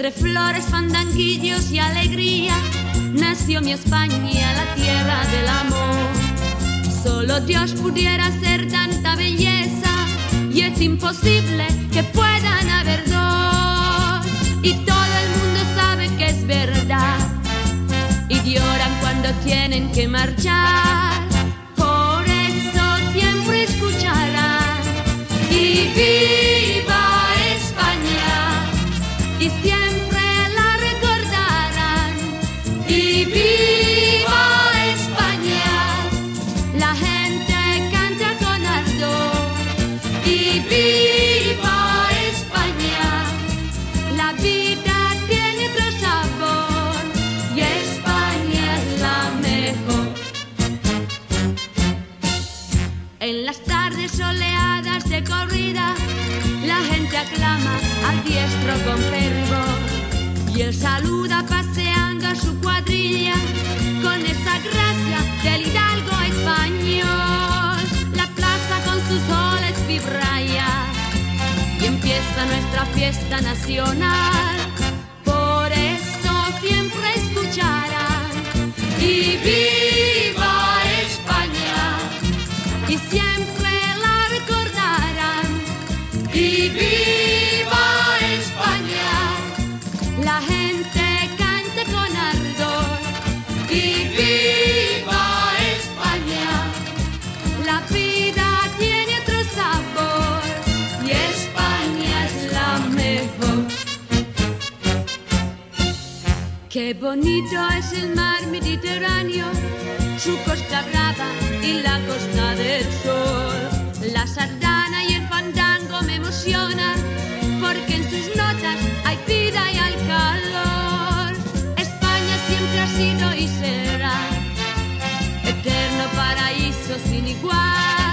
Entre flores, fandanguillos y alegría nació mi España, la tierra del amor. Solo Dios pudiera hacer tanta belleza y es imposible que puedan haber dos. Y todo el mundo sabe que es verdad y lloran cuando tienen que marchar. Por eso siempre escucharán y viva España, y siempre la recordarán. Y viva España, la gente canta con ardor. Y viva España, la vida tiene otro sabor y España es la mejor. En las tardes soleadas de corrida, la gente aclama al diestro con fervor y él saluda paseando a su cuadrilla con esa gracia del hidalgo español. La plaza con sus soles vibra ya y empieza nuestra fiesta nacional. Por eso siempre escucharán y viva España, y siempre la recordarán. Y viva España, la gente canta con ardor. Y viva España, la vida tiene otro sabor y España es la mejor. Qué bonito es el mar Mediterráneo, su costa brava y la costa del sol. La sardana y el fandango me emocionan porque en sus notas hay vida y hay calor. España siempre ha sido y será eterno paraíso sin igual.